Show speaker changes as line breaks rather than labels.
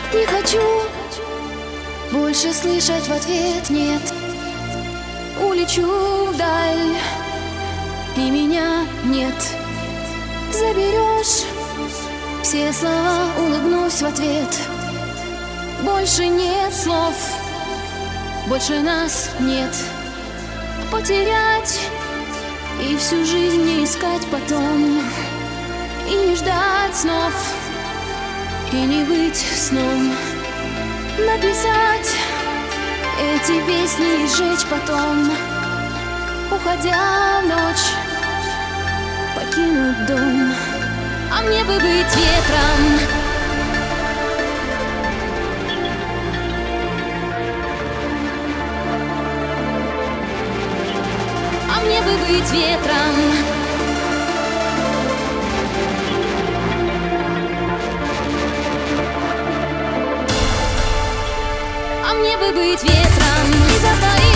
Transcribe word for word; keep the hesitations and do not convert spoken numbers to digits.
Не хочу больше слышать в ответ нет. Улечу вдаль, и меня нет. Заберешь все слова, улыбнусь в ответ. Больше нет слов, больше нас нет. Потерять и всю жизнь не искать потом, и не ждать снов, и не быть сном. Написать эти песни и сжечь потом, уходя в ночь, покинуть дом. А мне бы быть ветром, а мне бы быть ветром. А мне бы быть ветром и затаить